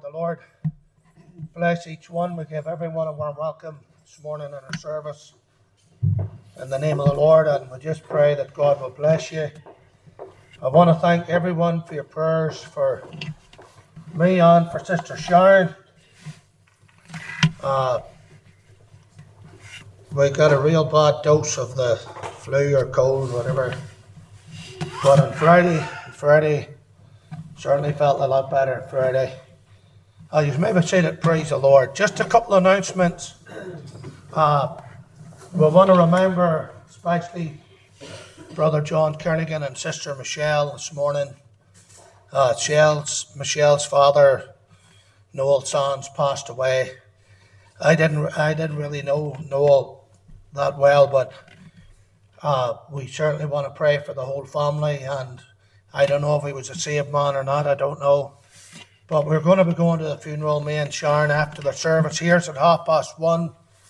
The Lord bless each one. We give everyone a warm welcome this morning in our service in the name of the Lord, and we just pray that God will bless you. I want to thank everyone for your prayers for me and for Sister Sharon. We got a real bad dose of the flu or cold, whatever. But on Friday certainly felt a lot better Friday. You maybe say that, praise the Lord. Just a couple of announcements. We want to remember especially Brother John Kernigan and Sister Michelle this morning. Michelle's father, Noel Sands, passed away. I didn't really know Noel that well, but we certainly want to pray for the whole family, and I don't know if he was a saved man or not, I don't know. But we're going to be going to the funeral, me and Sharon, after the service. Here's at 1:30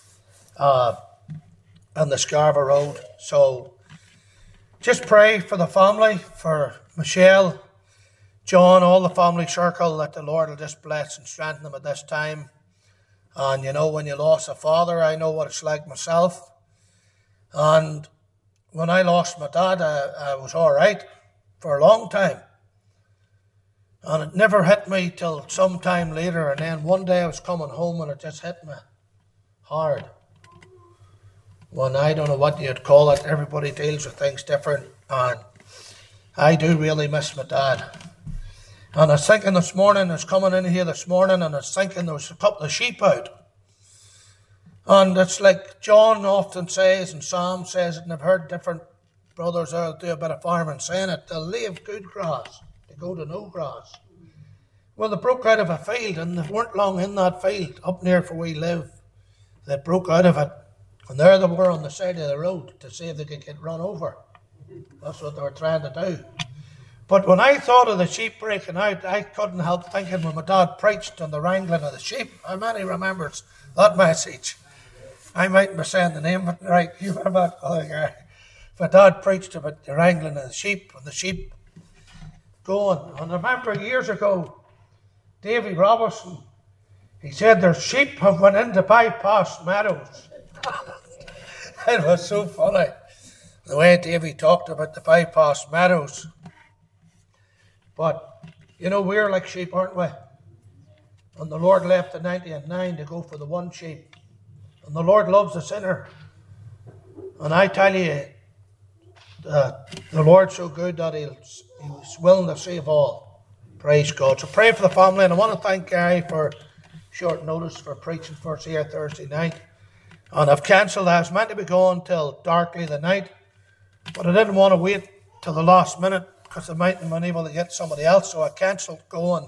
on the Scarborough Road. So just pray for the family, for Michelle, John, all the family circle, that the Lord will just bless and strengthen them at this time. And you know, when you lost a father, I know what it's like myself. And when I lost my dad, I was all right for a long time. And it never hit me till some time later. And then one day I was coming home and it just hit me hard. When I don't know what you'd call it, everybody deals with things different. And I do really miss my dad. And I was thinking this morning, I was coming in here this morning, and I was thinking there was a couple of sheep out. And it's like John often says, and Sam says it, and I've heard different brothers out do a bit of farming saying it, they'll leave good grass to go to no grass. Well, they broke out of a field, and they weren't long in that field, up near where we live. They broke out of it, and there they were on the side of the road to see if they could get run over. That's what they were trying to do. But when I thought of the sheep breaking out, I couldn't help thinking when my dad preached on the wrangling of the sheep. How many remembers that message? I mightn't be saying the name of it right. You remember that other guy? My dad preached about the wrangling of the sheep and the sheep going. And I remember years ago, Davy Robertson, he said their sheep have went into bypass meadows. It was so funny, the way Davy talked about the bypass meadows. But, you know, we're like sheep, aren't we? And the Lord left the 99 to go for the one sheep. And the Lord loves the sinner. And I tell you, the Lord's so good that He's willing to save all. Praise God. So pray for the family. And I want to thank Gary for short notice for preaching for us here Thursday night. And I've cancelled. I was meant to be going till darkly the night. But I didn't want to wait till the last minute, because I mightn't have been able to get somebody else, so I cancelled going.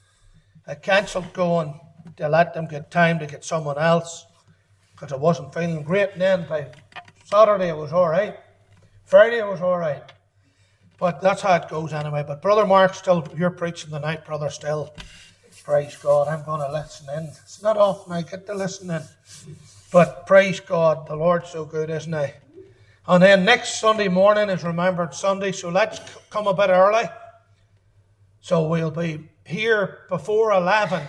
To let them get time to get someone else, because I wasn't feeling great. And then by Saturday it was all right. Friday it was all right. But that's how it goes anyway. But Brother Mark, still, you're preaching tonight, brother, still. Praise God. I'm going to listen in. It's not often I get to listen in. But praise God, the Lord's so good, isn't He? And then next Sunday morning is Remembrance Sunday, so let's come a bit early. So we'll be here before 11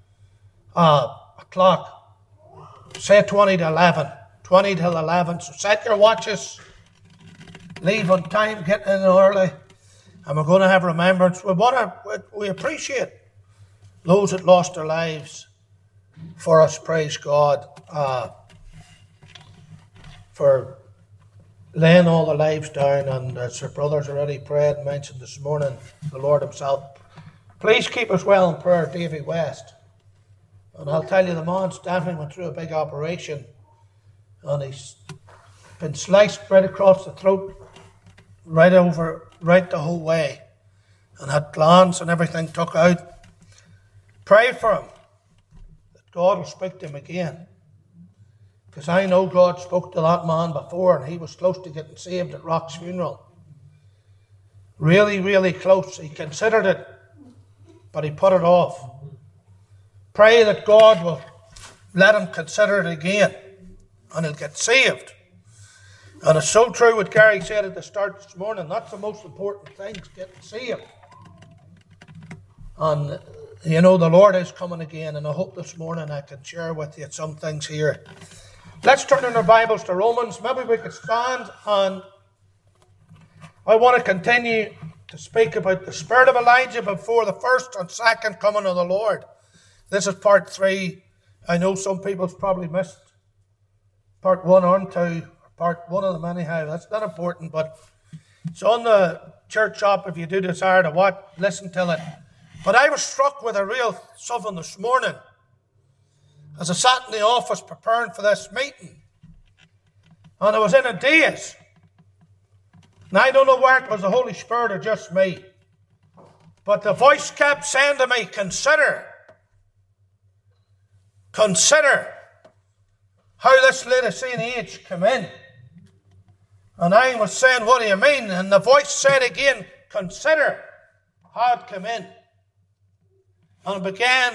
o'clock. Say 20 to 11. 20 till 11. So set your watches. Leave on time, get in early. And we're going to have remembrance. We appreciate those that lost their lives for us, praise God, for laying all the lives down. And as our brothers already prayed and mentioned this morning, the Lord Himself. Please keep us well in prayer, Davy West. And I'll tell you, the man's definitely went through a big operation. And he's been sliced right across the throat, right the whole way. And had glands and everything took out. Pray for him, that God will speak to him again. Because I know God spoke to that man before, and he was close to getting saved at Rock's funeral. Really, really close. He considered it, but he put it off. Pray that God will let him consider it again, and he'll get saved. And it's so true what Gary said at the start this morning. That's the most important thing, is getting saved. And You know, the Lord is coming again, and I hope this morning I can share with you some things here. Let's turn in our Bibles to Romans. Maybe we could stand, and I want to continue to speak about the spirit of Elijah before the first and second coming of the Lord. This is part 3. I know some people's probably missed part 1 and 2, part 1 of them anyhow. That's not important, but it's on the church app if you do desire to watch, listen to it. But I was struck with a real something this morning as I sat in the office preparing for this meeting. And I was in a daze. Now I don't know where it was the Holy Spirit or just me. But the voice kept saying to me, consider how this Laodicean age came in. And I was saying, what do you mean? And the voice said again, consider how it came in. And it began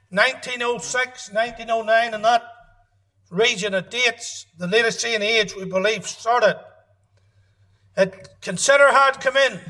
1906, 1909, and that region of dates, the Laodicean age, we believe, started. Consider how it came in.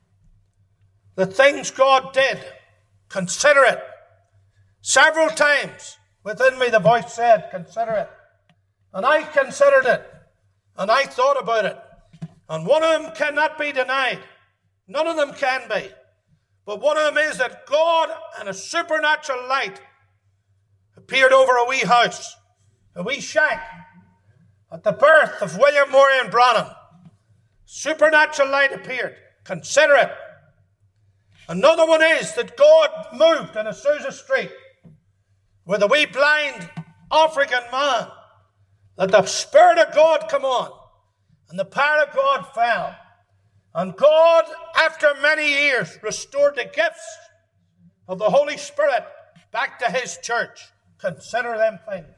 The things God did, consider it. Several times within me the voice said, consider it. And I considered it. And I thought about it. And one of them cannot be denied. None of them can be. But one of them is that God and a supernatural light appeared over a wee house, a wee shack, at the birth of William Morian Branham. Supernatural light appeared. Consider it. Another one is that God moved in Azusa Street with a wee blind African man, that the Spirit of God come on and the power of God fell. And God, after many years, restored the gifts of the Holy Spirit back to His church. Consider them things.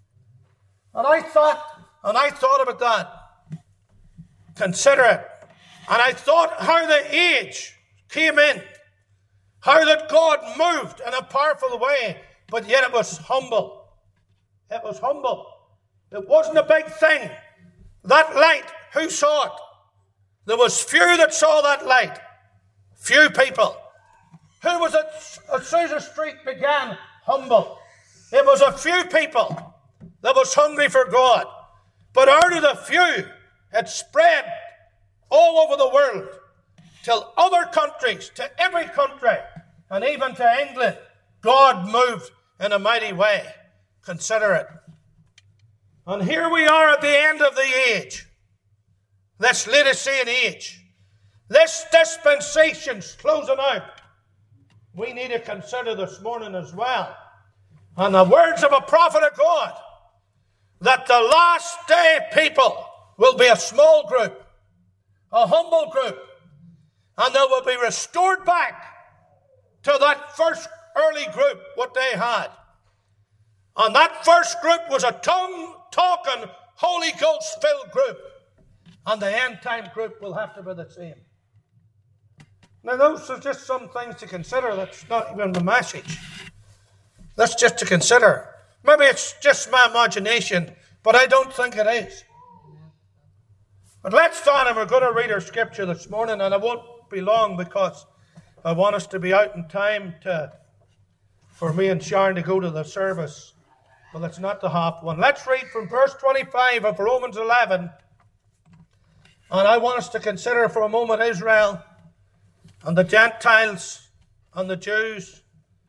And I thought about that. Consider it. And I thought how the age came in. How that God moved in a powerful way, but yet it was humble. It was humble. It wasn't a big thing. That light, who saw it? There was few that saw that light. Few people. Who was at Azusa Street began humble. It was a few people that was hungry for God. But out of the few, it spread all over the world till other countries, to every country, and even to England, God moved in a mighty way. Consider it. And here we are at the end of the age. This Laodicean age. This dispensation's closing out. We need to consider this morning as well. And the words of a prophet of God, that the last day people will be a small group, a humble group, and they will be restored back to that first early group, what they had. And that first group was a tongue-talking, Holy Ghost-filled group. And the end-time group will have to be the same. Now, those are just some things to consider. That's not even the message. That's just to consider. Maybe it's just my imagination, but I don't think it is. But let's stand, and we're going to read our scripture this morning, and it won't be long because I want us to be out in time for me and Sharon to go to the service. Well, it's not the half one. Let's read from verse 25 of Romans 11. And I want us to consider for a moment Israel and the Gentiles and the Jews.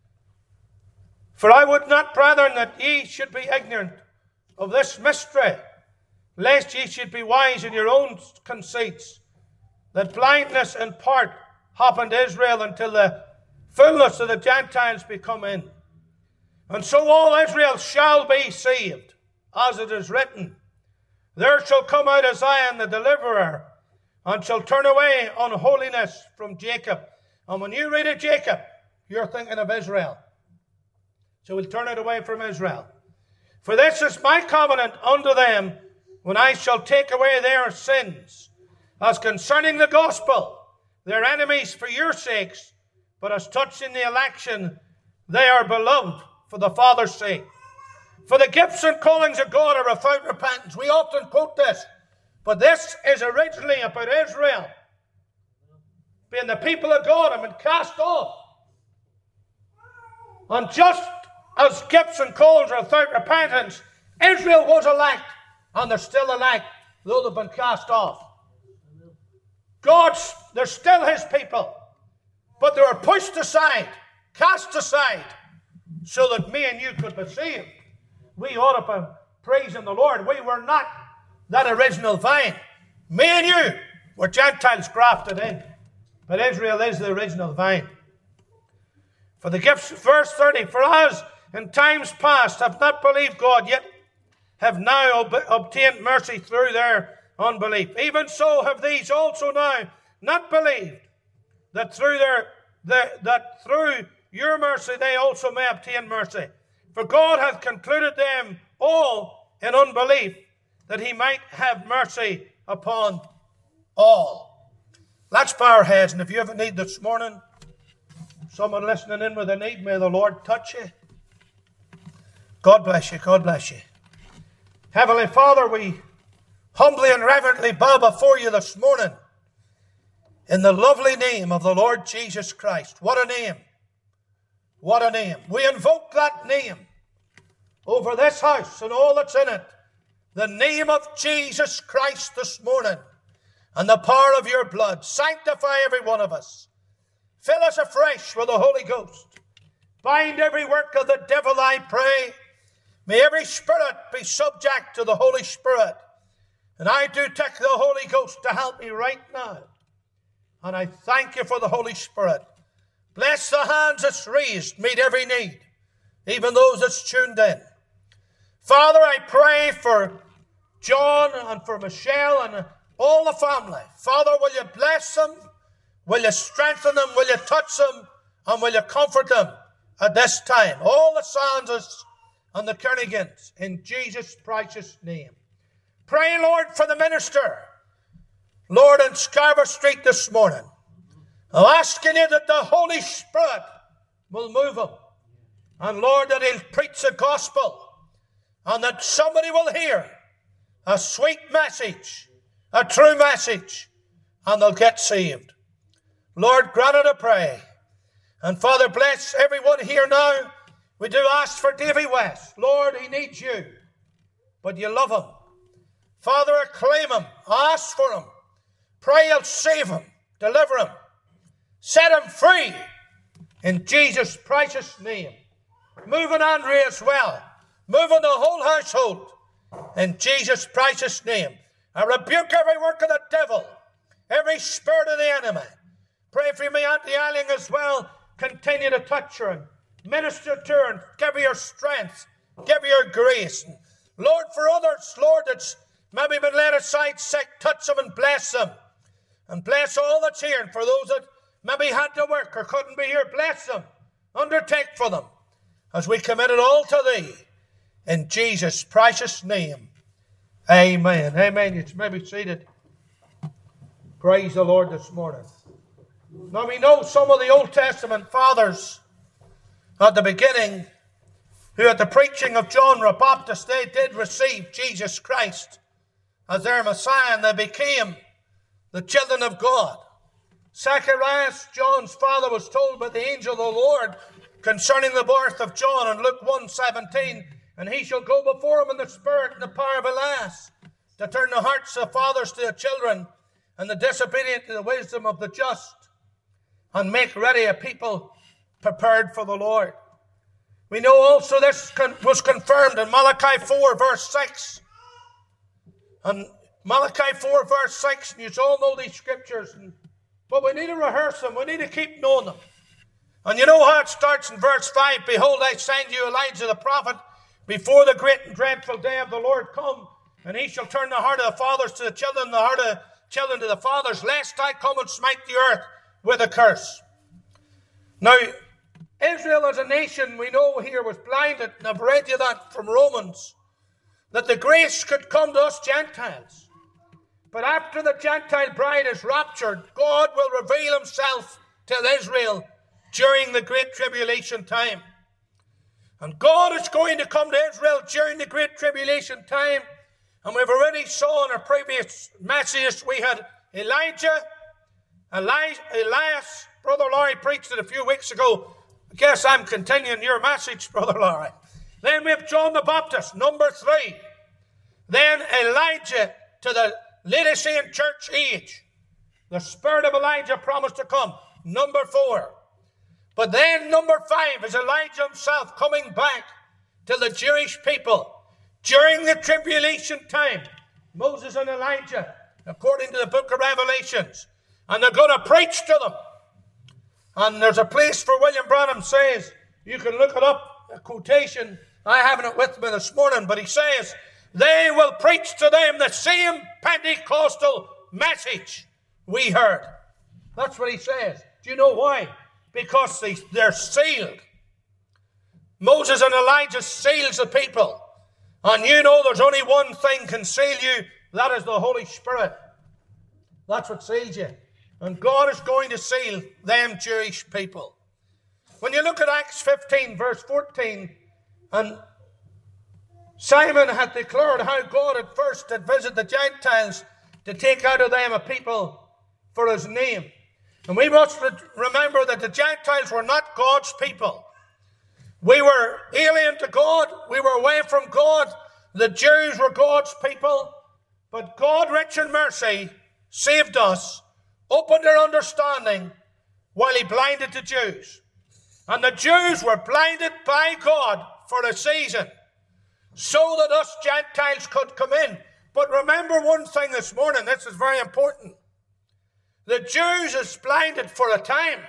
For I would not, brethren, that ye should be ignorant of this mystery, lest ye should be wise in your own conceits, that blindness in part happened to Israel until the fullness of the Gentiles be come in. And so all Israel shall be saved, as it is written, there shall come out of Zion the deliverer, and shall turn away unholiness from Jacob. And when you read of Jacob, you're thinking of Israel. So we'll turn it away from Israel. For this is my covenant unto them, when I shall take away their sins. As concerning the gospel, they're enemies for your sakes, but as touching the election, they are beloved for the Father's sake. For the gifts and callings of God are without repentance. We often quote this, but this is originally about Israel being the people of God and been cast off. And just as gifts and calls are without repentance, Israel was elect, and they're still elect, though they've been cast off. They're still his people, but they were pushed aside, cast aside, so that me and you could be saved. We ought to be praising the Lord. We were not that original vine. Me and you were Gentiles grafted in, but Israel is the original vine. For the gifts, verse 30, for as in times past have not believed God, yet have now obtained mercy through their unbelief. Even so have these also now not believed, that through your mercy they also may obtain mercy. For God hath concluded them all in unbelief, that he might have mercy upon all. Let's bow our heads, and if you have a need this morning, someone listening in with a need, may the Lord touch you. God bless you. God bless you. Heavenly Father, we humbly and reverently bow before you this morning in the lovely name of the Lord Jesus Christ. What a name. What a name. We invoke that name over this house and all that's in it. The name of Jesus Christ this morning and the power of your blood. Sanctify every one of us. Fill us afresh with the Holy Ghost. Bind every work of the devil, I pray. May every spirit be subject to the Holy Spirit. And I do take the Holy Ghost to help me right now. And I thank you for the Holy Spirit. Bless the hands that's raised, meet every need, even those that's tuned in. Father, I pray for John and for Michelle and all the family. Father, will you bless them? Will you strengthen them? Will you touch them? And will you comfort them at this time? All the Sanders and the Kernigans, in Jesus' precious name. Pray, Lord, for the minister, Lord, in Scarborough Street this morning. I'm asking you that the Holy Spirit will move him. And Lord, that he'll preach the gospel. And that somebody will hear a sweet message, a true message, and they'll get saved. Lord, grant it, I pray. And Father, bless everyone here now. We do ask for Davy West. Lord, he needs you, but you love him. Father, acclaim him. Ask for him. Pray you'll save him, deliver him, set him free in Jesus' precious name. Move on Andrea as well. Move on the whole household in Jesus' precious name. I rebuke every work of the devil, every spirit of the enemy. Pray for me, Auntie Eiling, as well. Continue to touch her and minister to her and give her your strength, give her your grace. And Lord, for others, Lord, that's maybe been laid aside sick, touch them and bless them. And bless all that's here. And for those that maybe had to work or couldn't be here, bless them. Undertake for them as we commit it all to thee. In Jesus' precious name. Amen. Amen. You may be seated. Praise the Lord this morning. Now we know some of the Old Testament fathers at the beginning, who at the preaching of John the Baptist, they did receive Jesus Christ as their Messiah, and they became the children of God. Zacharias, John's father, was told by the angel of the Lord concerning the birth of John in Luke 1:17, and he shall go before him in the spirit and the power of Elias, to turn the hearts of fathers to the children, and the disobedient to the wisdom of the just, and make ready a people prepared for the Lord. We know also this was confirmed in Malachi 4 verse 6. And Malachi 4 verse 6, and you all know these scriptures, but we need to rehearse them. We need to keep knowing them. And you know how it starts in verse 5. Behold, I send you Elijah the prophet before the great and dreadful day of the Lord come, and he shall turn the heart of the fathers to the children, and the heart of children to the fathers, lest I come and smite the earth with a curse. Now, Israel as a nation, we know here, was blinded, and I've read you that from Romans, that the grace could come to us Gentiles. But after the Gentile bride is raptured, God will reveal himself to Israel during the Great Tribulation time. And God is going to come to Israel during the Great Tribulation time. And we've already saw in our previous messages, we had Elijah, Elias, Brother Laurie preached it a few weeks ago, I guess I'm continuing your message, Brother Larry. Then we have John the Baptist, number 3. Then Elijah to the Laodicean church age. The spirit of Elijah promised to come, number 4. But then number 5 is Elijah himself coming back to the Jewish people during the tribulation time. Moses and Elijah, according to the book of Revelations. And they're going to preach to them. And there's a place for William Branham says, you can look it up, a quotation. I haven't it with me this morning, but he says, they will preach to them the same Pentecostal message we heard. That's what he says. Do you know why? Because they're sealed. Moses and Elijah seals the people. And you know there's only one thing can seal you. That is the Holy Spirit. That's what seals you. And God is going to seal them Jewish people. When you look at Acts 15, verse 14, and Simon had declared how God at first had visited the Gentiles to take out of them a people for his name. And we must remember that the Gentiles were not God's people. We were alien to God. We were away from God. The Jews were God's people. But God, rich in mercy, saved us, opened their understanding while he blinded the Jews. And the Jews were blinded by God for a season so that us Gentiles could come in. But remember one thing this morning. This is very important. The Jews is blinded for a time.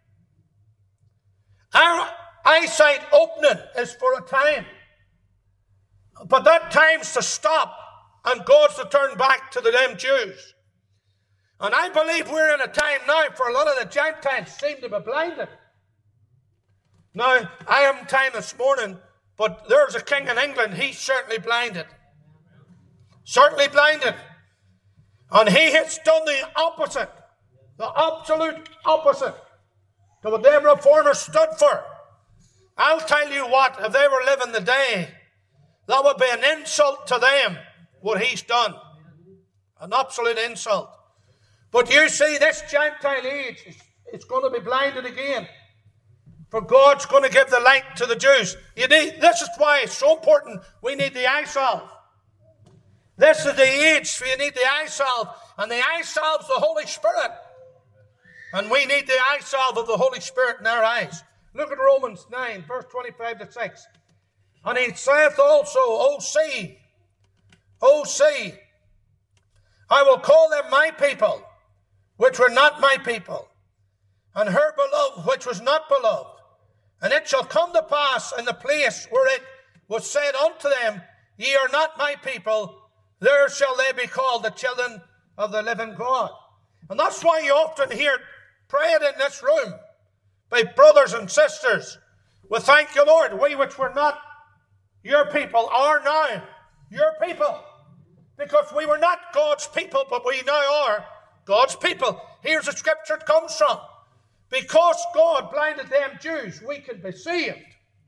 Our eyesight opening is for a time. But that time's to stop and God's to turn back to them Jews. And I believe we're in a time now for a lot of the Gentiles seem to be blinded. Now, I haven't time this morning, but there's a king in England, he's certainly blinded. Certainly blinded. And he has done the opposite, the absolute opposite to what them reformers stood for. I'll tell you what, if they were living the day, that would be an insult to them, what he's done. An absolute insult. But you see, this Gentile age is going to be blinded again. For God's going to give the light to the Jews. This is why it's so important we need the eye salve. This is the age where you need the eye salve. And the eye salve's the Holy Spirit. And we need the eye salve of the Holy Spirit in our eyes. Look at Romans 9, verse 25 to 6. And he saith also, O see, I will call them my people, which were not my people, and her beloved, which was not beloved. And it shall come to pass in the place where it was said unto them, Ye are not my people, there shall they be called the children of the living God. And that's why you often hear praying in this room by brothers and sisters. We thank you, Lord, we which were not your people are now your people. Because we were not God's people, but we now are God's people. Here's the scripture it comes from. Because God blinded them Jews, we can be saved.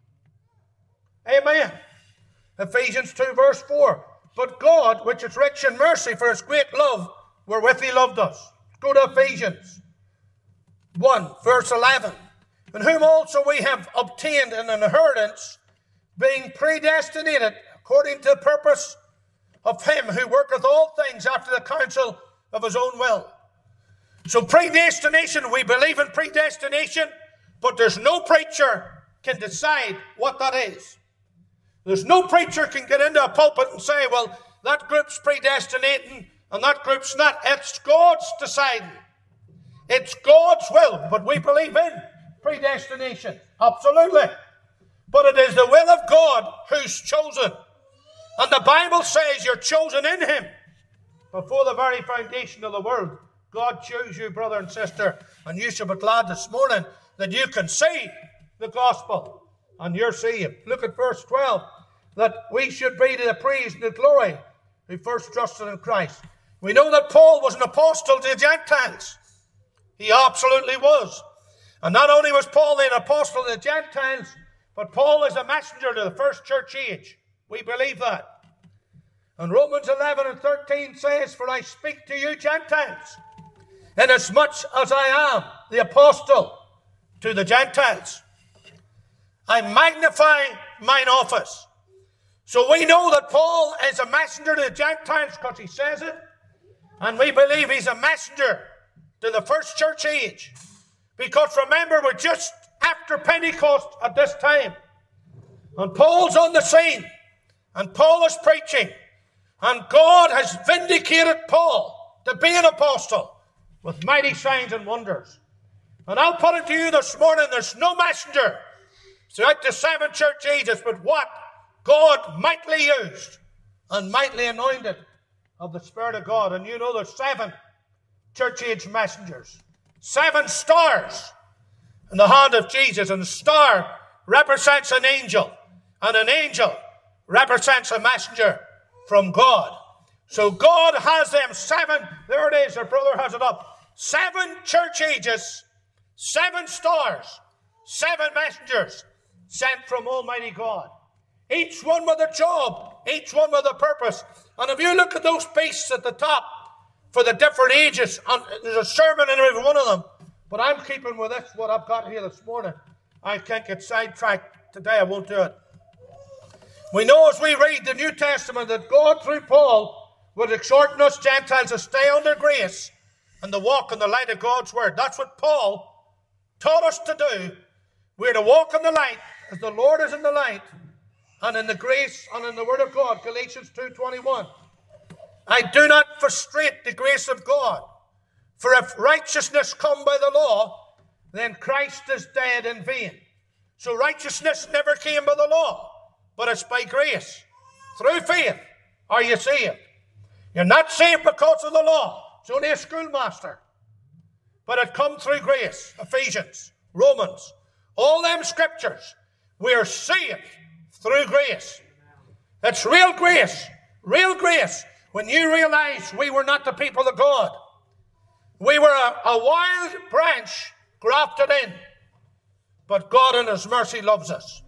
Amen. Ephesians 2 verse 4. But God, which is rich in mercy for his great love, wherewith he loved us. Go to Ephesians 1 verse 11. In whom also we have obtained an inheritance, being predestinated according to the purpose of him who worketh all things after the counsel of his own will. So predestination, we believe in predestination, but there's no preacher can decide what that is. There's no preacher can get into a pulpit and say, well, that group's predestinating and that group's not. It's God's deciding. It's God's will, but we believe in predestination. Absolutely. But it is the will of God who's chosen. And the Bible says you're chosen in him before the very foundation of the world. God chose you, brother and sister, and you should be glad this morning that you can see the gospel and you're saved. Look at verse 12, that we should be to the praise and the glory who first trusted in Christ. We know that Paul was an apostle to the Gentiles. He absolutely was. And not only was Paul an apostle to the Gentiles, but Paul is a messenger to the first church age. We believe that. And Romans 11 and 13 says, For I speak to you Gentiles, inasmuch as I am the apostle to the Gentiles. I magnify mine office. So we know that Paul is a messenger to the Gentiles because he says it. And we believe he's a messenger to the first church age. Because remember, we're just after Pentecost at this time. And Paul's on the scene. And Paul is preaching. And God has vindicated Paul to be an apostle with mighty signs and wonders. And I'll put it to you this morning, there's no messenger throughout the 7 church ages but what God mightily used and mightily anointed of the Spirit of God. And you know there's 7 church age messengers. 7 stars in the hand of Jesus. And the star represents an angel. And an angel represents a messenger from God. So God has them 7, there it is, our brother has it up. 7 church ages, 7 stars, 7 messengers sent from Almighty God. Each one with a job, each one with a purpose. And if you look at those beasts at the top for the different ages, and there's a sermon in every one of them, but I'm keeping with this, what I've got here this morning. I can't get sidetracked today, I won't do it. We know as we read the New Testament that God through Paul was exhorting us Gentiles to stay under grace and to walk in the light of God's word. That's what Paul taught us to do. We're to walk in the light as the Lord is in the light and in the grace and in the word of God. Galatians 2:21. I do not frustrate the grace of God. For if righteousness come by the law, then Christ is dead in vain. So righteousness never came by the law, but it's by grace. Through faith are you saved. You're not saved because of the law. It's only a schoolmaster. But it comes through grace. Ephesians, Romans, all them scriptures. We are saved through grace. It's real grace. Real grace. When you realize we were not the people of God. We were a wild branch grafted in. But God in His mercy loves us.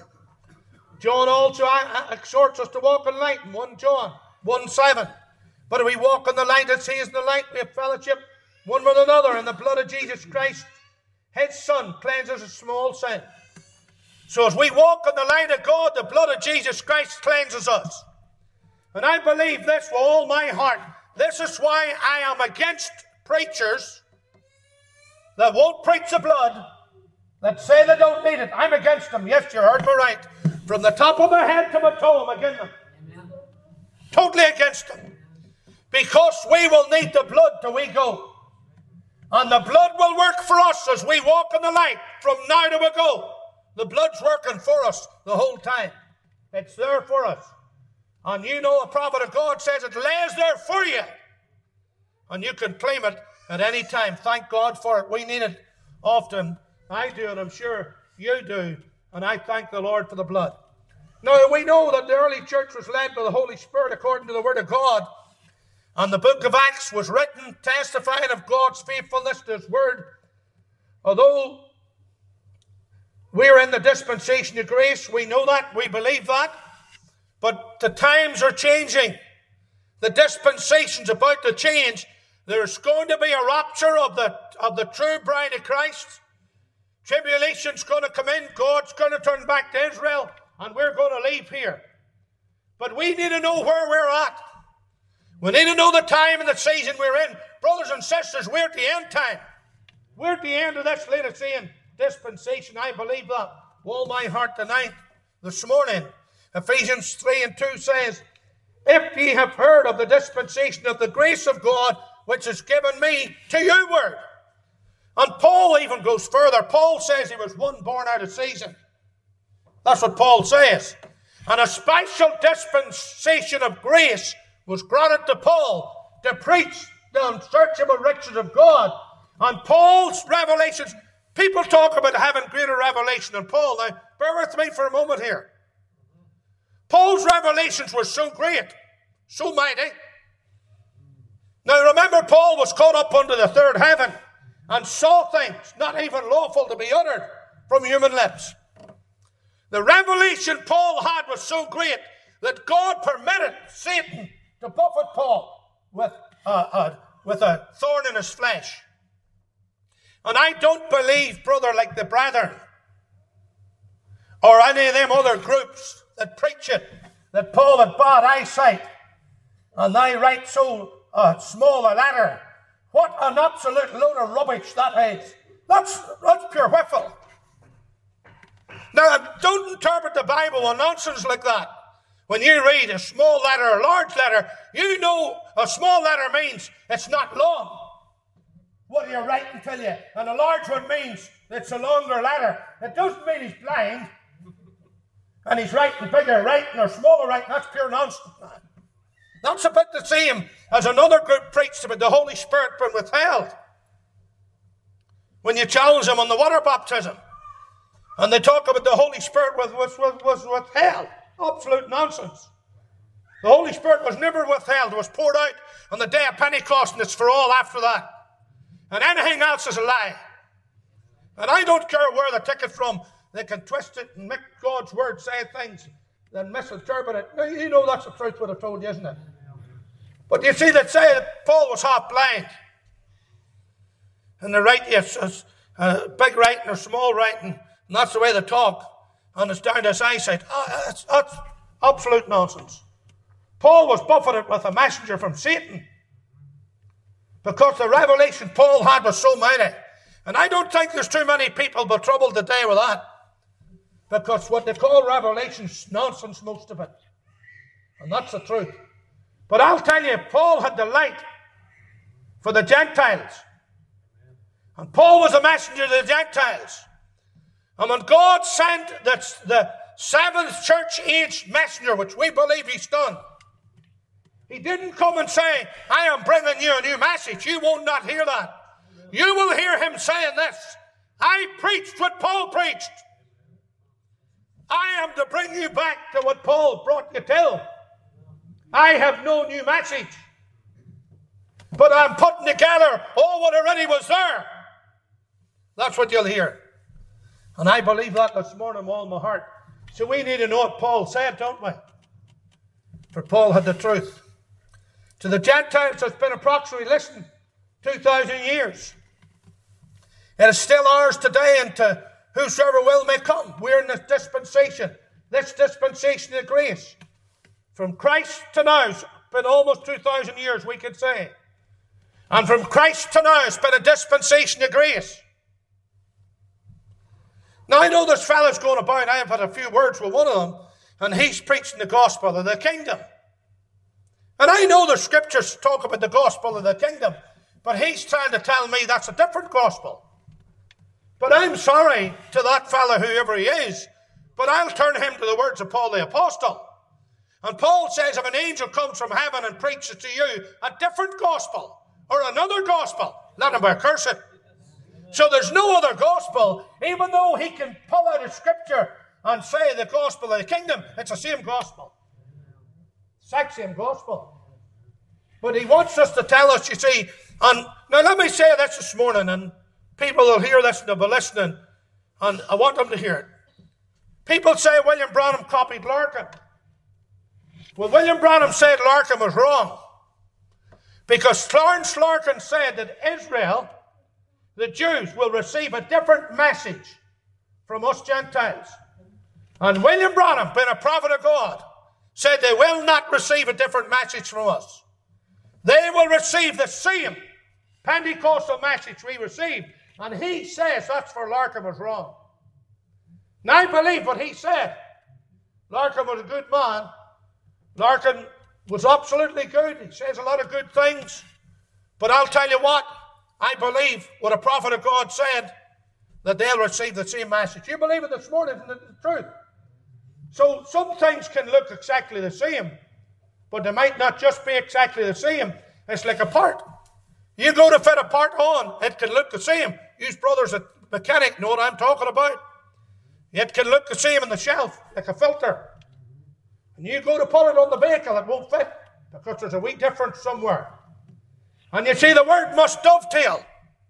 John also exhorts us to walk in light in 1 John 1:7. But if we walk in the light as He is in the light, we have fellowship one with another, and the blood of Jesus Christ, His Son, cleanses a small sin. So as we walk in the light of God, the blood of Jesus Christ cleanses us. And I believe this with all my heart. This is why I am against preachers that won't preach the blood, that say they don't need it. I'm against them. Yes, you heard me right. From the top of my head to my toe, I'm against them. Totally against them. Because we will need the blood till we go. And the blood will work for us as we walk in the light from now to we go. The blood's working for us the whole time. It's there for us. And you know a prophet of God says it lays there for you. And you can claim it at any time. Thank God for it. We need it often. I do, and I'm sure you do. And I thank the Lord for the blood. Now, we know that the early church was led by the Holy Spirit according to the Word of God. And the book of Acts was written testifying of God's faithfulness to His Word. Although we're in the dispensation of grace, we know that, we believe that. But the times are changing. The dispensation's about to change. There's going to be a rapture of the true bride of Christ. Tribulation's going to come in. God's going to turn back to Israel. And we're going to leave here. But we need to know where we're at. We need to know the time and the season we're in. Brothers and sisters, we're at the end time. We're at the end of this Laodicean dispensation. I believe that with all my heart tonight, this morning. Ephesians 3:2 says, if ye have heard of the dispensation of the grace of God, which is given me to you word. And Paul even goes further. Paul says he was one born out of season. That's what Paul says. And a special dispensation of grace was granted to Paul to preach the unsearchable riches of God. And Paul's revelations, people talk about having greater revelation than Paul. Now, bear with me for a moment here. Paul's revelations were so great, so mighty. Now remember, Paul was caught up unto the third heaven and saw things not even lawful to be uttered from human lips. The revelation Paul had was so great that God permitted Satan to buffet Paul with a thorn in his flesh. And I don't believe, brother, like the brethren, or any of them other groups that preach it, that Paul had bad eyesight, and they write so small a letter. What an absolute load of rubbish that is. That's pure whiffle. Now, don't interpret the Bible with nonsense like that. When you read a small letter or a large letter, you know a small letter means it's not long. What are you writing to you? And a large one means it's a longer letter. It doesn't mean he's blind. And he's writing bigger writing or smaller writing. That's pure nonsense, man. That's a bit the same as another group preached about the Holy Spirit being withheld. When you challenge them on the water baptism, and they talk about the Holy Spirit was withheld. Absolute nonsense. The Holy Spirit was never withheld. It was poured out on the day of Pentecost, and it's for all after that. And anything else is a lie. And I don't care where they take it from. They can twist it and make God's word say things and misinterpret it. Now, you know that's the truth what I told you, isn't it? But you see, that say that Paul was half blind. And they write yes, big writing or small writing, and that's the way they talk. And it's down to his eyesight. That's absolute nonsense. Paul was buffeted with a messenger from Satan because the revelation Paul had was so mighty. And I don't think there's too many people but troubled today with that. Because what they call revelation is nonsense, most of it. And that's the truth. But I'll tell you, Paul had the light for the Gentiles. And Paul was a messenger to the Gentiles. And when God sent the seventh church age messenger, which we believe he's done, he didn't come and say, I am bringing you a new message. You will not hear that. You will hear him saying this. I preached what Paul preached. I am to bring you back to what Paul brought you to. I have no new message. But I'm putting together all what already was there. That's what you'll hear. And I believe that this morning with all my heart. So we need to know what Paul said, don't we? For Paul had the truth. To the Gentiles, it's been approximately, 2,000 years. It is still ours today, and to whosoever will may come. We're in this dispensation of grace. From Christ to now, it's been almost 2,000 years, we could say. And from Christ to now, it's been a dispensation of grace. Now, I know this fella's going about. I have had a few words with one of them, and he's preaching the gospel of the kingdom. And I know the scriptures talk about the gospel of the kingdom, but he's trying to tell me that's a different gospel. But I'm sorry to that fella, whoever he is, but I'll turn him to the words of Paul the Apostle. And Paul says, if an angel comes from heaven and preaches to you a different gospel or another gospel, let him be accursed. So there's no other gospel, even though he can pull out a scripture and say the gospel of the kingdom, it's the same gospel. Exact same gospel. But he wants us to tell us, you see, and now let me say this morning, and people will hear this and they'll be listening, and I want them to hear it. People say William Branham copied Larkin. Well, William Branham said Larkin was wrong. Because Clarence Larkin said that Israel, the Jews, will receive a different message from us Gentiles. And William Branham, being a prophet of God, said they will not receive a different message from us. They will receive the same Pentecostal message we received. And he says that's where Larkin was wrong. Now I believe what he said. Larkin was a good man. Larkin was absolutely good. He says a lot of good things. But I'll tell you what, I believe what a prophet of God said, that they'll receive the same message. You believe it this morning, isn't it the truth? So some things can look exactly the same, but they might not just be exactly the same. It's like a part. You go to fit a part on, it can look the same. You brothers at mechanic know what I'm talking about. It can look the same on the shelf, like a filter. And you go to put it on the vehicle, it won't fit, because there's a wee difference somewhere. And you see, the word must dovetail.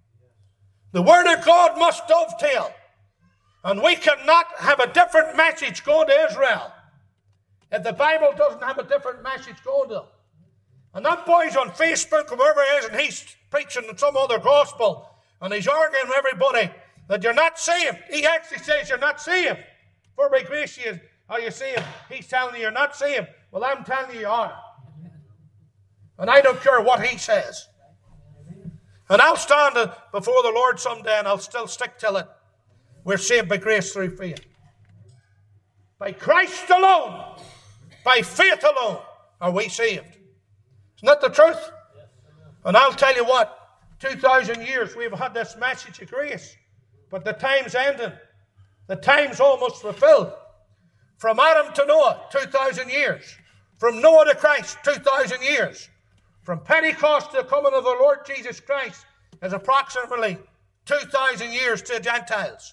The word of God must dovetail. And we cannot have a different message going to Israel if the Bible doesn't have a different message going to them. And that boy's on Facebook or wherever he is, and he's preaching some other gospel, and he's arguing with everybody that you're not saved. He actually says you're not saved. For by grace are you saved. He's telling you you're not saved. Well, I'm telling you are. And I don't care what he says. And I'll stand before the Lord someday and I'll still stick to it. We're saved by grace through faith. By Christ alone, by faith alone, are we saved. Isn't that the truth? And I'll tell you what, 2,000 years we've had this message of grace, but the time's ending. The time's almost fulfilled. From Adam to Noah, 2,000 years. From Noah to Christ, 2,000 years. From Pentecost to the coming of the Lord Jesus Christ is approximately 2,000 years to the Gentiles.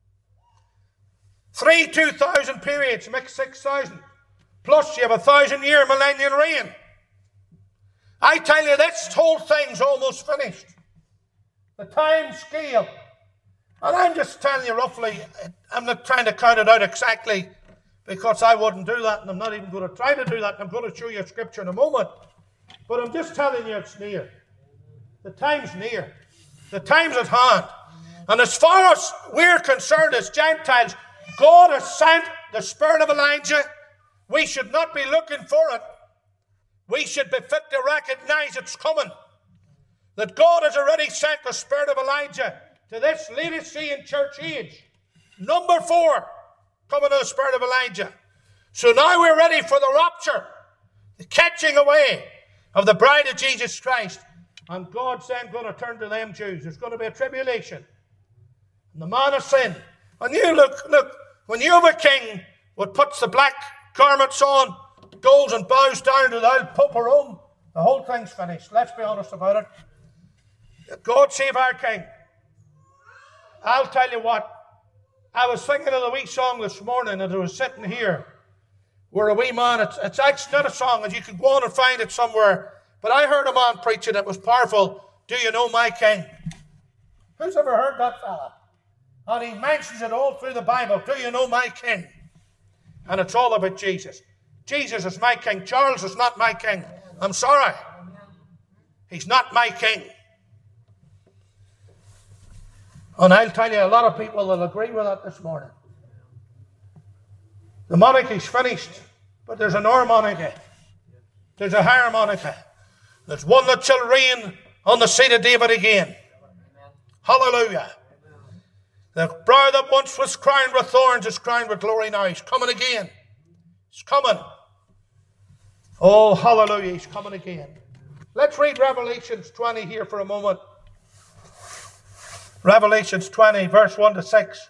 3 2,000 periods make 6,000. Plus you have 1,000-year millennial reign. I tell you, this whole thing's almost finished. The time scale. And I'm just telling you roughly, I'm not trying to count it out exactly because I wouldn't do that and I'm not even going to try to do that. I'm going to show you a scripture in a moment. But I'm just telling you it's near. The time's near. The time's at hand. And as far as we're concerned as Gentiles, God has sent the spirit of Elijah. We should not be looking for it. We should be fit to recognize it's coming. That God has already sent the spirit of Elijah to this Laodicean church age. Number 4, coming to the spirit of Elijah. So now we're ready for the rapture, the catching away of the bride of Jesus Christ. And God's then going to turn to them Jews. There's going to be a tribulation. And the man of sin. And you look, when you have a king what puts the black garments on, goes and bows down to the old Pope of Rome, the whole thing's finished. Let's be honest about it. God save our king. I'll tell you what, I was thinking of the wee song this morning as I was sitting here where a wee man, it's actually not a song, and you can go on and find it somewhere, but I heard a man preaching, it was powerful. Do you know my king? Who's ever heard that fella? And he mentions it all through the Bible. Do you know my king? And it's all about Jesus. Jesus is my king. Charles is not my king. I'm sorry. He's not my king. And I'll tell you, a lot of people will agree with that this morning. The monarchy's finished, but there's another monarchy. There's a higher monarchy. There's one that shall reign on the seat of David again. Hallelujah. The brow that once was crowned with thorns is crowned with glory now. He's coming again. He's coming. Oh, hallelujah, he's coming again. Let's read Revelations 20 here for a moment. Revelations 20, verse 1 to 6.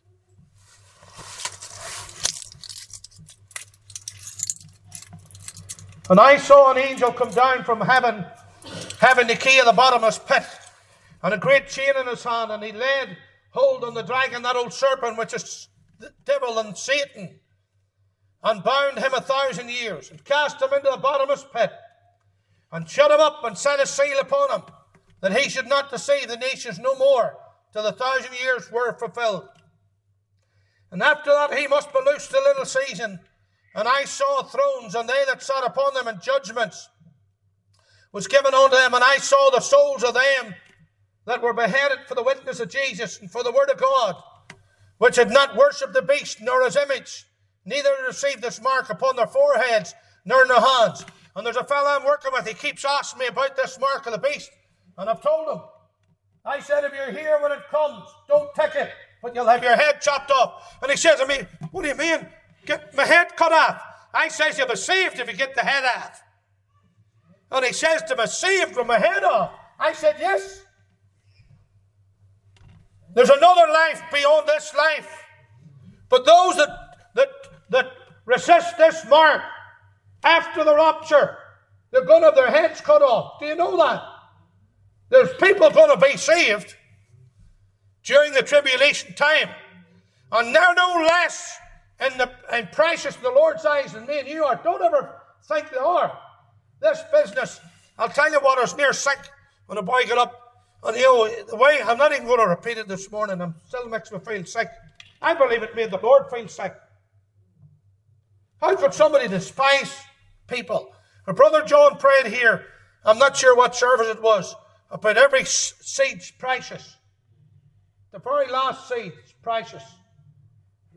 And I saw an angel come down from heaven, having the key of the bottomless pit, and a great chain in his hand, and he laid hold on the dragon, that old serpent, which is the devil and Satan, and bound him 1,000 years, and cast him into the bottomless pit, and shut him up, and set a seal upon him, that he should not deceive the nations no more, till the 1,000 years were fulfilled. And after that he must be loosed a little season. And I saw thrones, and they that sat upon them, and judgments was given unto them. And I saw the souls of them that were beheaded for the witness of Jesus, and for the word of God, which had not worshipped the beast, nor his image, neither received this mark upon their foreheads, nor in their hands. And there's a fellow I'm working with, he keeps asking me about this mark of the beast. And I've told him, I said, if you're here when it comes, don't take it, but you'll have your head chopped off. And he says to me, what do you mean? Get my head cut off. I says, you'll be saved if you get the head off. And he says to me, saved with my head off. I said, yes. There's another life beyond this life. But those that resist this mark after the rapture, they're going to have their heads cut off. Do you know that? There's people going to be saved during the tribulation time. And they're no less and precious in the Lord's eyes than me and you are. Don't ever think they are. This business, I'll tell you what, I was near sick when a boy got up. And you know, the way, I'm not even going to repeat it this morning. It still makes me feel sick. I believe it made the Lord feel sick. How could somebody despise people? My brother John prayed here. I'm not sure what service it was. About every seed's precious. The very last seed is precious.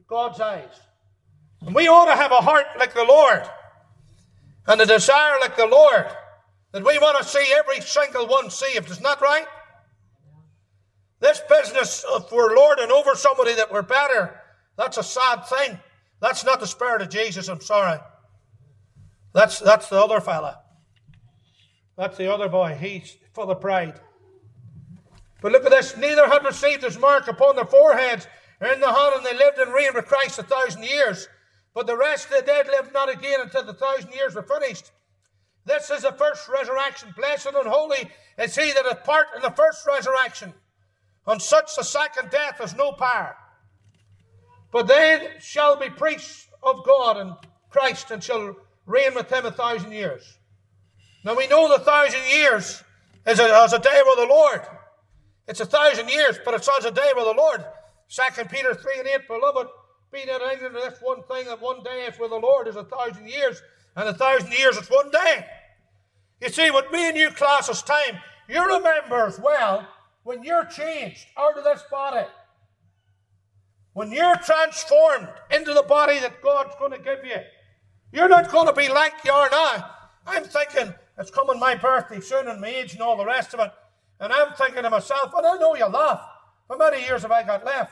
God's eyes. And we ought to have a heart like the Lord and a desire like the Lord, that we want to see every single one saved. Isn't that right? This business of we're lording over somebody that we're better, that's a sad thing. That's not the spirit of Jesus, I'm sorry. That's the other fella. That's the other boy. He's full of pride. But look at this. Neither had received his mark upon their foreheads or in the hand, and they lived and reigned with Christ 1,000 years. But the rest of the dead lived not again until the 1,000 years were finished. This is the first resurrection. Blessed and holy is he that hath part in the first resurrection. On such the second death has no power. But they shall be priests of God and Christ, and shall reign with him 1,000 years. Now we know the 1,000 years is as a day with the Lord. It's 1,000 years, but it's as a day with the Lord. 2 Peter 3:8, beloved, be not ignorant of this one thing, that one day is with the Lord is 1,000 years, and 1,000 years is one day. You see, with me and you classes time, you remember as well when you're changed out of this body. When you're transformed into the body that God's going to give you. You're not going to be like you are now. I'm thinking, it's coming my birthday soon and my age and all the rest of it. And I'm thinking to myself, and I know you laugh, how many years have I got left?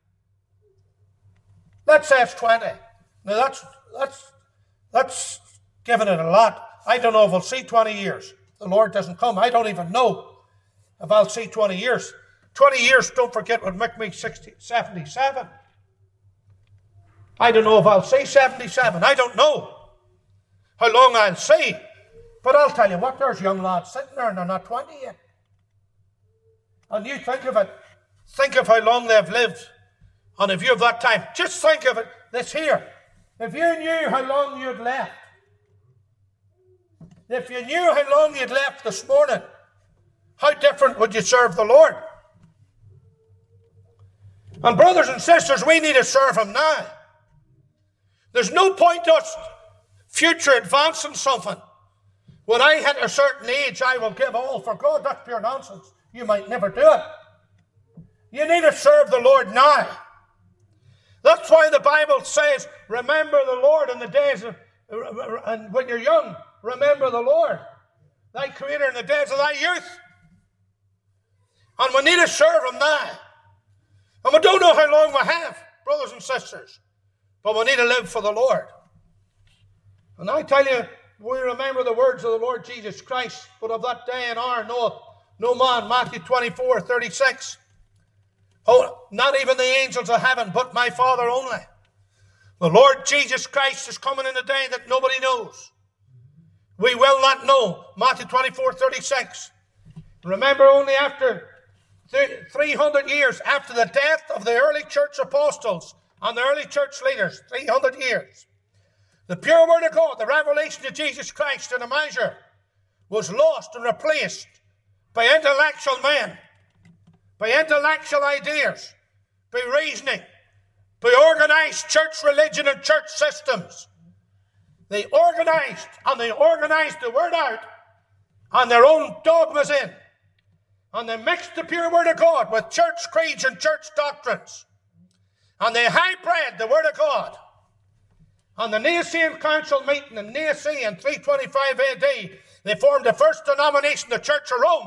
Let's say it's 20. Now that's giving it a lot. I don't know if I'll see 20 years. The Lord doesn't come. I don't even know if I'll see 20 years. 20 years, don't forget, would make me 77. I don't know if I'll see 77. I don't know how long I'll see. But I'll tell you what, there's young lads sitting there and they're not 20 yet. And you think of it. Think of how long they've lived. And if you have that time, just think of it this here. If you knew how long you'd left, if you knew how long you'd left this morning, how different would you serve the Lord? And brothers and sisters, we need to serve him now. There's no point us future advancing something. When I hit a certain age, I will give all for God. That's pure nonsense. You might never do it. You need to serve the Lord now. That's why the Bible says, remember the Lord in the days of, and when you're young, remember the Lord, thy Creator, in the days of thy youth. And we need to serve him now. And we don't know how long we have, brothers and sisters, but we need to live for the Lord. And I tell you, we remember the words of the Lord Jesus Christ, but of that day and hour knoweth no man, Matthew 24:36. Oh, not even the angels of heaven, but my Father only. The Lord Jesus Christ is coming in a day that nobody knows. We will not know. Matthew 24:36. Remember, only after 300 years after the death of the early church apostles and the early church leaders, 300 years, the pure word of God, the revelation of Jesus Christ in a measure, was lost and replaced by intellectual men, by intellectual ideas, by reasoning, by organized church religion and church systems. They organized the word out and their own dogmas in. And they mixed the pure word of God with church creeds and church doctrines. And they hybrid the word of God. On the Nicene Council meeting in Nicaea in 325 AD, they formed the first denomination, the Church of Rome.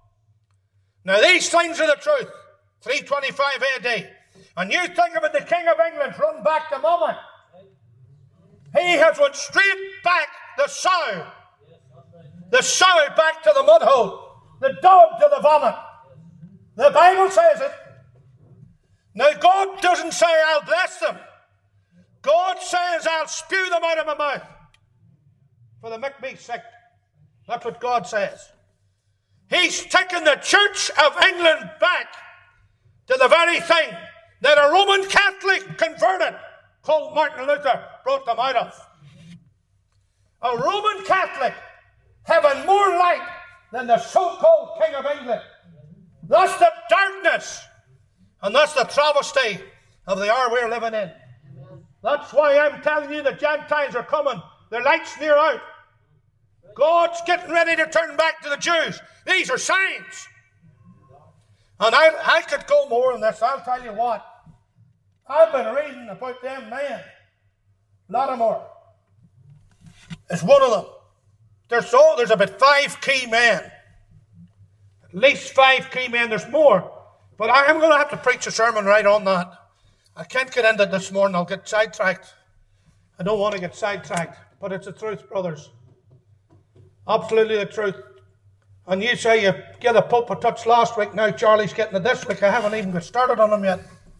Now these things are the truth. 325 AD. And you think about the King of England's run back the moment. He has went straight back the sow. The sow back to the mud hole. The dog to the vomit. The Bible says it. Now God doesn't say I'll bless them. God says I'll spew them out of my mouth. For they make me sick. That's what God says. He's taken the Church of England back to the very thing that a Roman Catholic converted called Martin Luther brought them out of. A Roman Catholic having more light than the so-called King of England. That's the darkness and that's the travesty of the hour we're living in. That's why I'm telling you the Gentiles are coming. Their light's near out. God's getting ready to turn back to the Jews. These are signs. And I could go more on this. I'll tell you what. I've been reading about them men. Latimer is one of them. There's about 5 key men. At least 5 key men. There's more. But I am going to have to preach a sermon right on that. I can't get into it this morning. I'll get sidetracked. I don't want to get sidetracked. But it's the truth, brothers. Absolutely the truth. And you say you gave the Pope a touch last week. Now Charlie's getting it this week. I haven't even got started on him yet.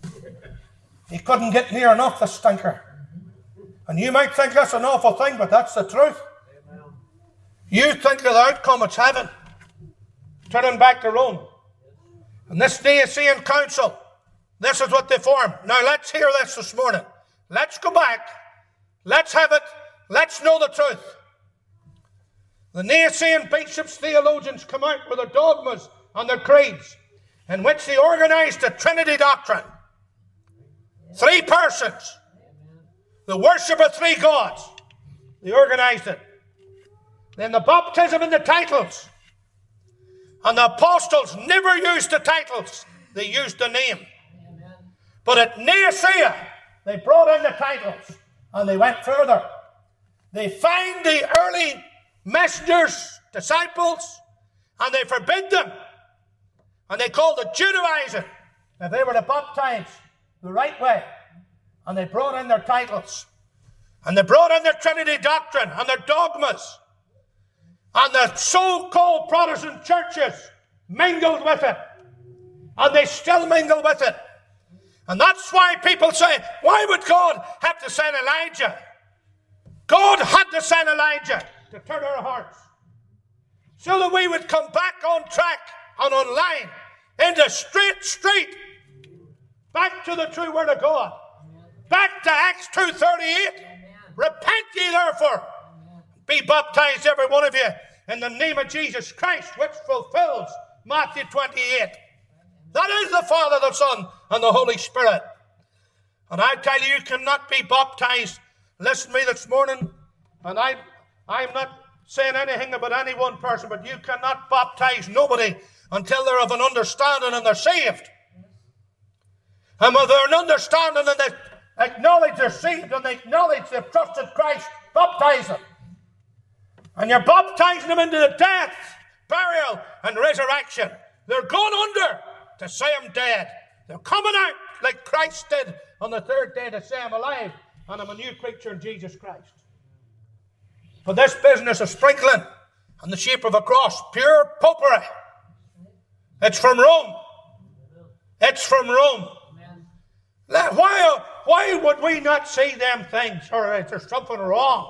He couldn't get near enough, the stinker. And you might think that's an awful thing, but that's the truth. Amen. You think the outcome is heaven. Turning back to Rome. And this Nicene Council, this is what they formed. Now let's hear this morning. Let's go back. Let's have it. Let's know the truth. The Nicene bishops, theologians come out with their dogmas and their creeds in which they organized the Trinity doctrine. 3 persons. The worship of 3 gods. They organized it. Then the baptism and the titles. And the apostles never used the titles. They used the name. But at Nicaea, they brought in the titles. And they went further. They find the early messengers, disciples, and they forbid them. And they called it Judaizing. If they were to baptize the right way. And they brought in their titles. And they brought in their Trinity doctrine and their dogmas. And the so-called Protestant churches mingled with it. And they still mingle with it. And that's why people say, why would God have to send Elijah? God had to send Elijah to turn our hearts. So that we would come back on track and online. Into straight street. Back to the true word of God. Back to Acts 2:38. Repent ye therefore. Be baptized every one of you in the name of Jesus Christ, which fulfills Matthew 28. That is the Father, the Son, and the Holy Spirit. And I tell you, you cannot be baptized. Listen to me this morning, and I'm not saying anything about any one person, but you cannot baptize nobody until they're of an understanding and they're saved. And with their understanding and they acknowledge they're saved and they acknowledge they've trusted Christ, baptize them. And you're baptizing them into the death, burial, and resurrection. They're going under to say I'm dead. They're coming out like Christ did on the 3rd day to say I'm alive and I'm a new creature in Jesus Christ. But this business of sprinkling in the shape of a cross, pure popery. It's from Rome. It's from Rome. Why would we not see them things? Or is there something wrong?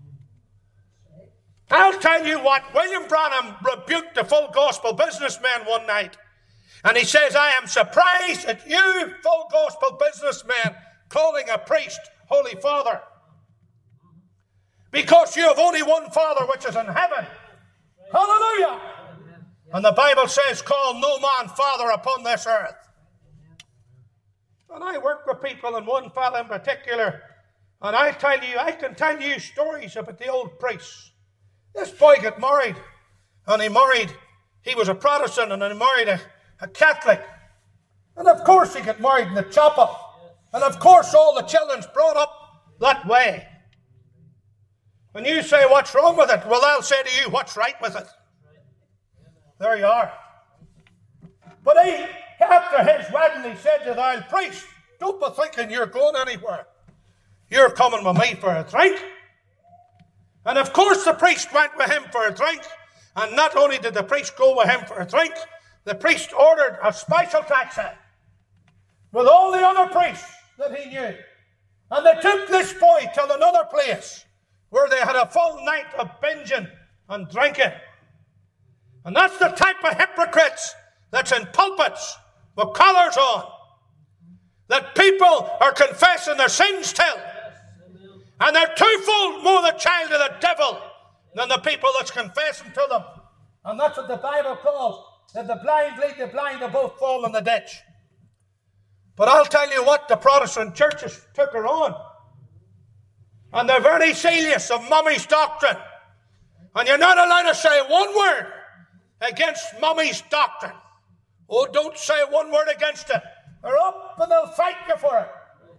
I'll tell you what, William Branham rebuked the full gospel businessmen one night. And he says, I am surprised at you, full gospel businessmen, calling a priest Holy Father. Because you have only one Father which is in heaven. Hallelujah! And the Bible says, call no man Father upon this earth. And I work with people, and one fellow in particular, and I can tell you stories about the old priests. This boy got married, and he was a Protestant, and he married a Catholic. And of course he got married in the chapel. And of course all the children's brought up that way. When you say, what's wrong with it? Well, I'll say to you, what's right with it? There you are. But after his wedding, he said to the old priest, don't be thinking you're going anywhere. You're coming with me for a drink. And of course the priest went with him for a drink. And not only did the priest go with him for a drink, the priest ordered a special taxi with all the other priests that he knew. And they took this boy to another place where they had a full night of binging and drinking. And that's the type of hypocrites that's in pulpits with collars on. That people are confessing their sins till. And they're twofold more the child of the devil than the people that's confessing to them. And that's what the Bible calls, if the blind lead the blind, they both fall in the ditch. But I'll tell you what, the Protestant churches took her on. And they're very serious of mummy's doctrine. And you're not allowed to say one word against mummy's doctrine. Oh, don't say one word against it. They're up and they'll fight you for it.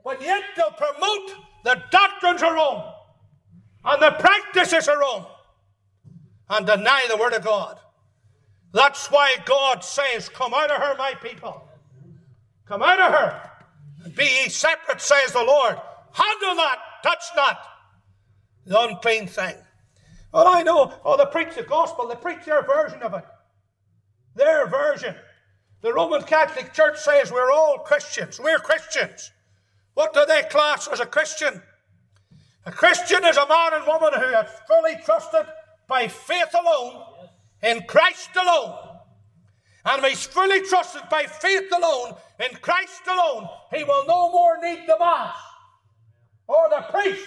But yet they'll promote the doctrines are wrong and the practices are wrong and deny the word of God. That's why God says, come out of her, my people. Come out of her. And be ye separate, says the Lord. Handle not, touch not the unclean thing. Well, I know, they preach the gospel. They preach their version of it. Their version. The Roman Catholic Church says we're all Christians. We're Christians. What do they class as a Christian? A Christian is a man and woman who is fully trusted by faith alone, in Christ alone. And if he's fully trusted by faith alone, in Christ alone, he will no more need the Mass or the priest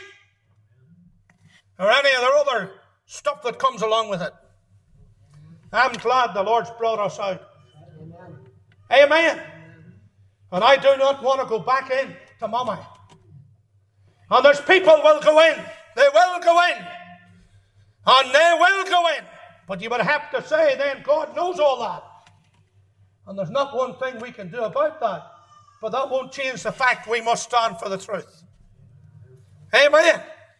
or any of the other stuff that comes along with it. I'm glad the Lord's brought us out. Amen. And I do not want to go back in to Mummy. And there's people will go in. They will go in. And they will go in. But you would have to say then God knows all that. And there's not one thing we can do about that. But that won't change the fact we must stand for the truth. Amen.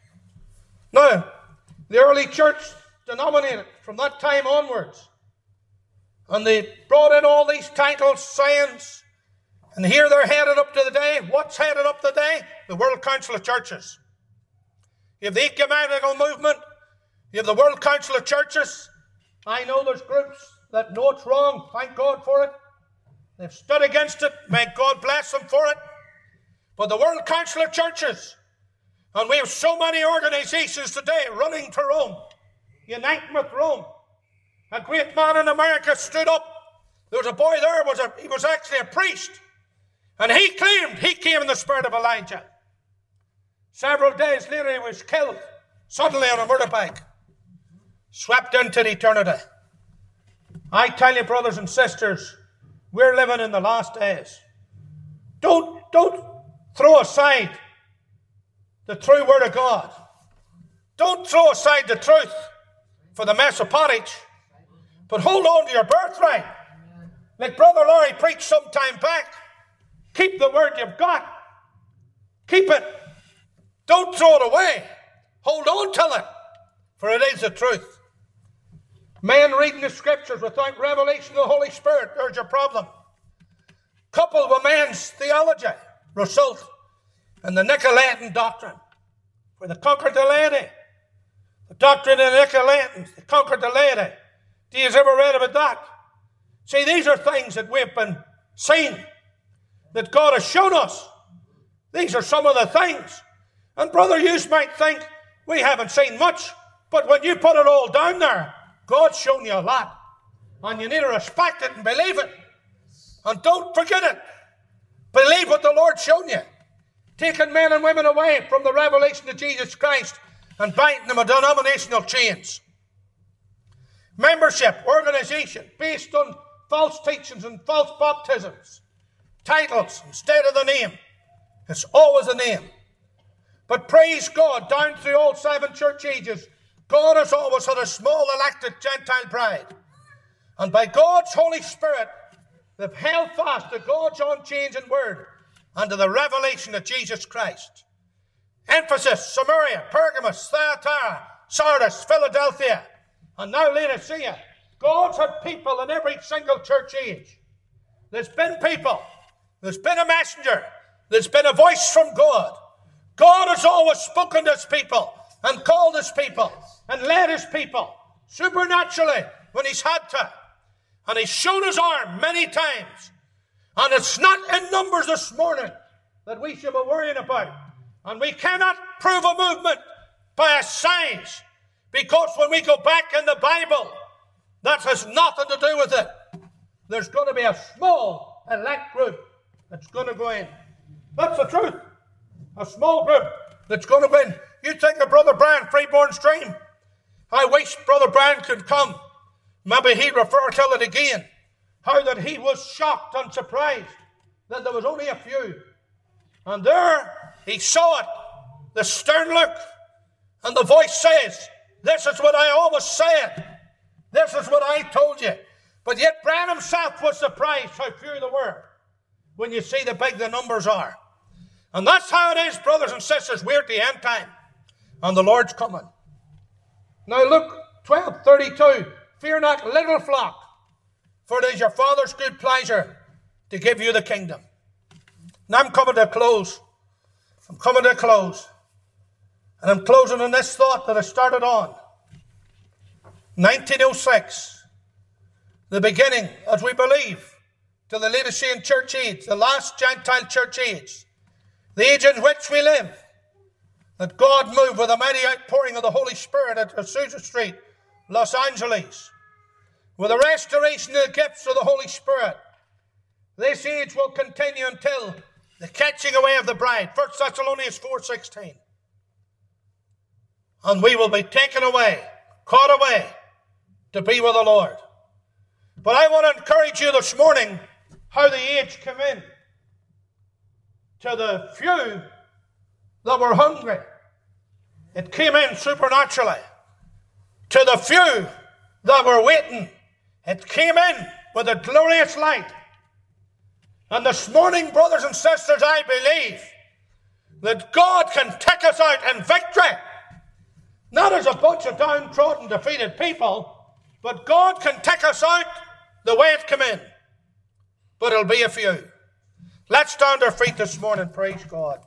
Now, the early church denominated from that time onwards. And they brought in all these titles, sayings. And here they're headed up to the day. What's headed up today? The World Council of Churches. You have the ecumenical movement. You have the World Council of Churches. I know there's groups that know it's wrong. Thank God for it. They've stood against it. May God bless them for it. But the World Council of Churches, and we have so many organizations today running to Rome, uniting with Rome. A great man in America stood up. There was a boy there, he was actually a priest. And he claimed he came in the spirit of Elijah. Several days later he was killed, suddenly on a motorbike, swept into eternity. I tell you, brothers and sisters, we're living in the last days. Don't throw aside the true word of God. Don't throw aside the truth for the mess of pottage, but hold on to your birthright. Like Brother Larry preached some time back. Keep the word you've got. Keep it. Don't throw it away. Hold on to it, for it is the truth. Men reading the scriptures without revelation of the Holy Spirit, there's your problem. Coupled with men's theology, result in the Nicolaitan doctrine, where they conquered the laity. The doctrine of the Nicolaitans, they conquered the laity. Do you ever read about that? See, these are things that we've been seeing, that God has shown us. These are some of the things. And brother, you might think we haven't seen much, but when you put it all down there, God's shown you a lot. And you need to respect it and believe it. And don't forget it. Believe what the Lord's shown you. Taking men and women away from the revelation of Jesus Christ and binding them with denominational chains. Membership, organization, based on false teachings and false baptisms. Titles instead of the name. It's always a name. But praise God, down through all 7 church ages, God has always had a small elected Gentile bride. And by God's Holy Spirit, they've held fast to God's unchanging word and to the revelation of Jesus Christ. Ephesus, Samaria, Pergamos, Thyatira, Sardis, Philadelphia, and now Laodicea. God's had people in every single church age. There's been people. There's been a messenger. There's been a voice from God. God has always spoken to his people and called his people and led his people supernaturally when he's had to. And he's shown his arm many times. And it's not in numbers this morning that we should be worrying about. And we cannot prove a movement by a size, because when we go back in the Bible, that has nothing to do with it. There's going to be a small elect group that's going to go in. That's the truth. A small group that's going to go in. You think of Brother Brian, Freeborn Stream. I wish Brother Brian could come. Maybe he'd refer to it again. How that he was shocked and surprised that there was only a few. And there he saw it. The stern look. And the voice says, this is what I always said. This is what I told you. But yet Brian himself was surprised how few there were when you see how big the numbers are. And that's how it is, brothers and sisters. We're at the end time. And the Lord's coming. Now Luke 12:32. Fear not, little flock, for it is your Father's good pleasure to give you the kingdom. Now I'm coming to a close. I'm coming to a close. And I'm closing on this thought that I started on. 1906. The beginning, as we believe, to the Laodicean church age, the last Gentile church age, the age in which we live, that God moved with a mighty outpouring of the Holy Spirit at Azusa Street, Los Angeles, with the restoration of the gifts of the Holy Spirit. This age will continue until the catching away of the bride, 1 Thessalonians 4:16. And we will be taken away, caught away, to be with the Lord. But I want to encourage you this morning how the age came in. To the few that were hungry, it came in supernaturally. To the few that were waiting, it came in with a glorious light. And this morning, brothers and sisters, I believe that God can take us out in victory. Not as a bunch of downtrodden, defeated people, but God can take us out the way it came in. But it'll be a few. Let's stand our feet this morning, praise God.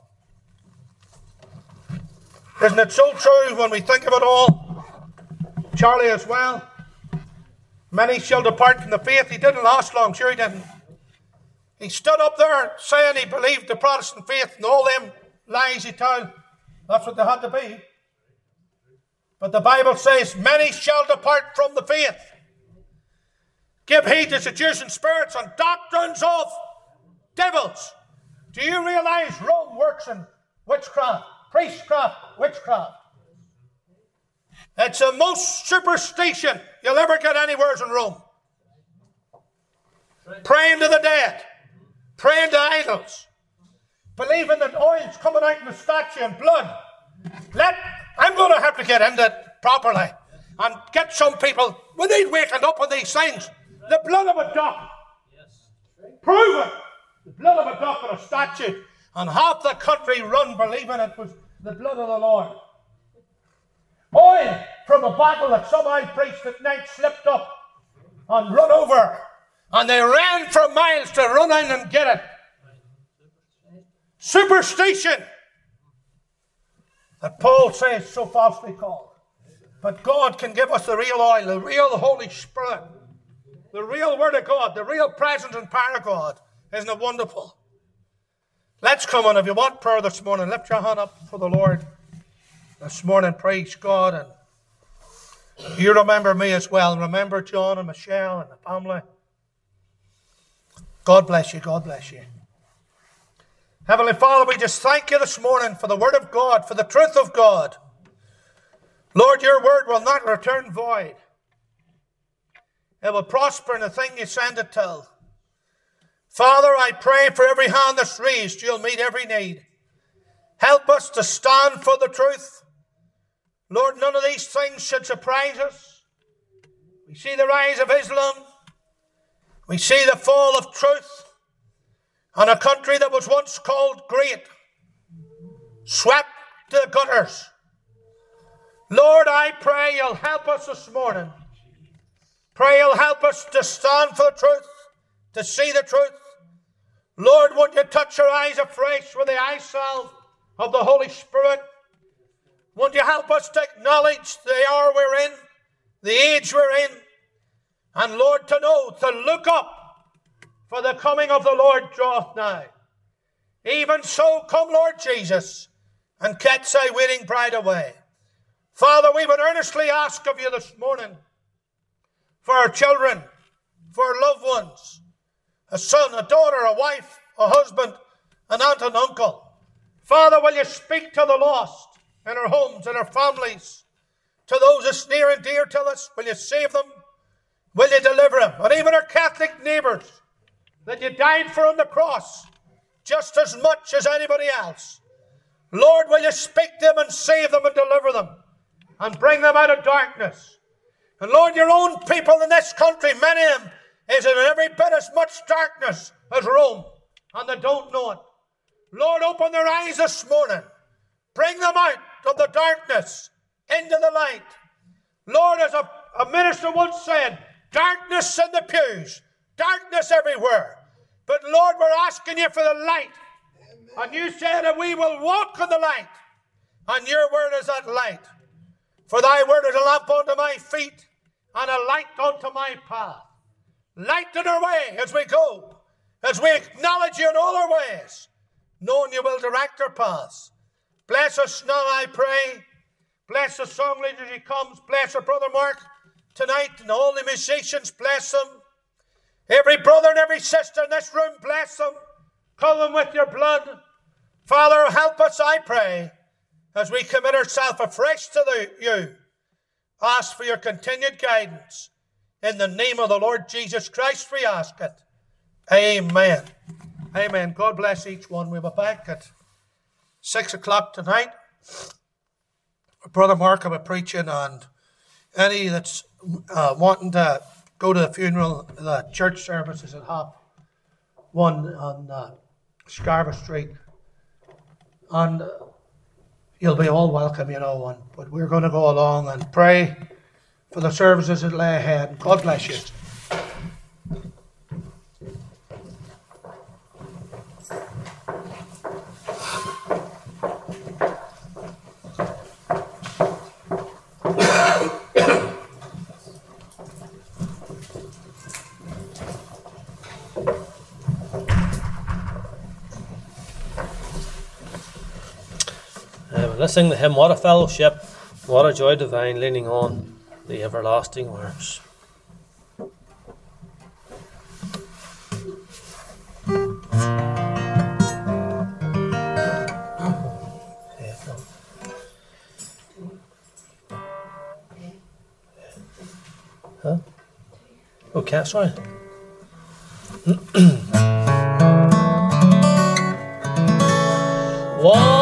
Isn't it so true when we think of it all? Charlie as well. Many shall depart from the faith. He didn't last long, sure he didn't. He stood up there saying he believed the Protestant faith and all them lies he told. That's what they had to be. But the Bible says, many shall depart from the faith. Give heed to seducing spirits and doctrines of devils. Do you realize Rome works in witchcraft, priestcraft, witchcraft? It's the most superstition you'll ever get anywhere in Rome. Praying to the dead, praying to idols, believing that oil's coming out in the statue and blood. I'm going to have to get into it properly and get some people, we need waking up on these things. The blood of a duck. Prove it. The blood of a duck and a statue. And half the country run believing it was the blood of the Lord. Oil from a bottle that some high priest at night slipped up and run over. And they ran for miles to run in and get it. Superstition. That Paul says so falsely called. But God can give us the real oil, the real Holy Spirit, the real Word of God, the real presence and power of God. Isn't it wonderful? Let's come on. If you want prayer this morning, lift your hand up for the Lord this morning. Praise God. And you remember me as well. And remember John and Michelle and the family. God bless you. God bless you. Heavenly Father, we just thank you this morning for the Word of God, for the truth of God. Lord, your Word will not return void. It will prosper in the thing you send it to. Father, I pray for every hand that's raised, you'll meet every need. Help us to stand for the truth. Lord, none of these things should surprise us. We see the rise of Islam. We see the fall of truth. And a country that was once called great, swept to the gutters. Lord, I pray you'll help us this morning. Pray you'll help us to stand for the truth, to see the truth. Lord, won't you touch our eyes afresh with the eye salve of the Holy Spirit? Won't you help us to acknowledge the hour we're in, the age we're in, and Lord, to know, to look up, for the coming of the Lord draweth nigh. Even so, come, Lord Jesus, and catch thy waiting bride away. Father, we would earnestly ask of you this morning for our children, for our loved ones, a son, a daughter, a wife, a husband, an aunt and uncle. Father, will you speak to the lost in our homes, in our families, to those that's near and dear to us? Will you save them? Will you deliver them? And even our Catholic neighbours, that you died for on the cross just as much as anybody else. Lord, will you speak to them and save them and deliver them and bring them out of darkness? And Lord, your own people in this country, many of them, is in every bit as much darkness as Rome, and they don't know it. Lord, open their eyes this morning. Bring them out of the darkness into the light. Lord, as a minister once said, darkness in the pews, darkness everywhere. But Lord, we're asking you for the light. And you said that we will walk in the light. And your word is that light. For thy word is a lamp unto my feet and a light unto my path. Lighten our way as we go, as we acknowledge you in all our ways, knowing you will direct our paths. Bless us now, I pray. Bless the song leader as he comes. Bless our brother Mark tonight and all the musicians. Bless them. Every brother and every sister in this room, bless them. Cover them with your blood. Father, help us, I pray, as we commit ourselves afresh to you. Ask for your continued guidance. In the name of the Lord Jesus Christ, we ask it. Amen. Amen. God bless each one. We'll be back at 6 o'clock tonight. Brother Mark will be preaching, and any that's wanting to go to the funeral, the church services at half one on Scarver Street. And you'll be all welcome, but we're going to go along and pray for the services that lay ahead. God bless you. Let's sing the hymn, What a Fellowship, What a Joy Divine, leaning on the everlasting words. Huh? Okay, sorry. What